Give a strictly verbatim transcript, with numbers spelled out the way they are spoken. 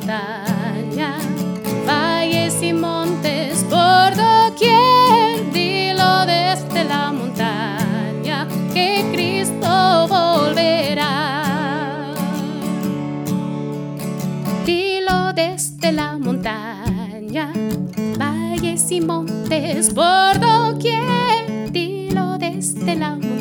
montaña, valles y montes por doquier, dilo desde la montaña que Cristo volverá. Dilo desde la montaña, valles y montes por doquier, dilo desde la montaña